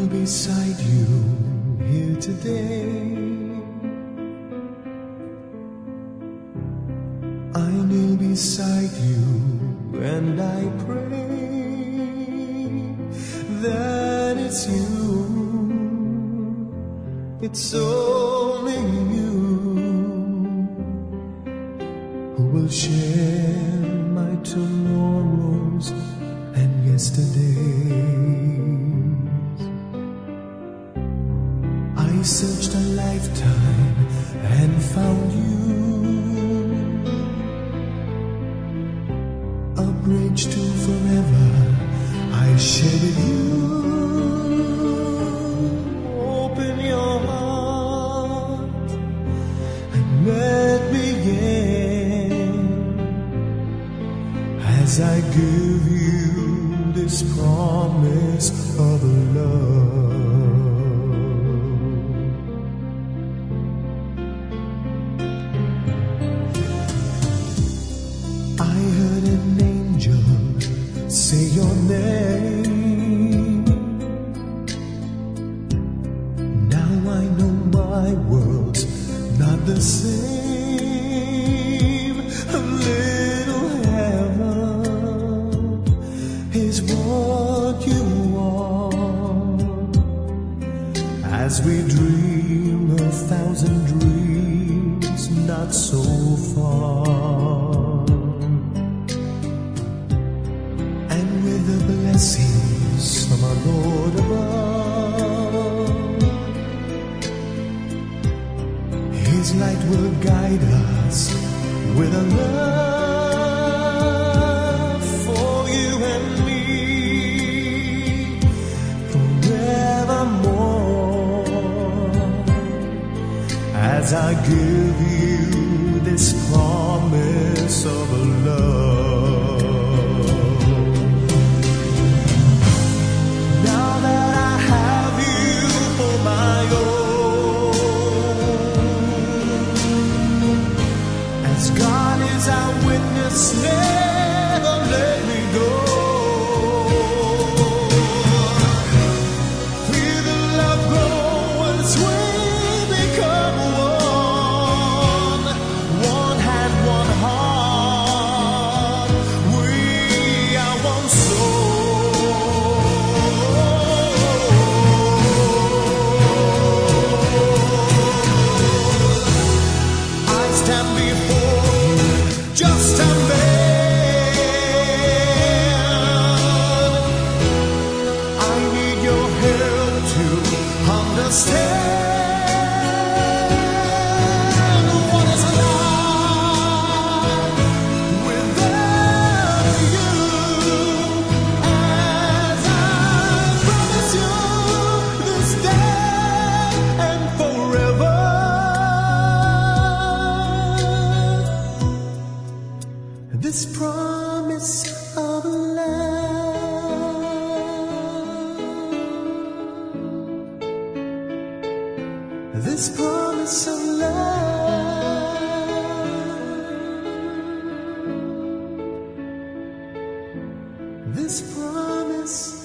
kneel beside you here today. I kneel beside you and I pray that it's you, it's only you who will share my tomorrows and yesterdays. I searched a lifetime and found you, a bridge to forever I share with you. Open your heart and let me in as I give you this promise of love. I heard an angel say your name. Now I know my world's not the same. A little heaven is what you are, as we dream 1,000 dreams not so far. The blessings from our Lord above, His light will guide us with a love for you and me forevermore, as I give you this promise of love. God is our witness, never let me go. Feel the love grow as we become one. One hand, one heart. We are one soul. I stand before just a man. I need your help to understand what is life without you. As I promise you this day and forever, this promise of love, this promise of love, this promise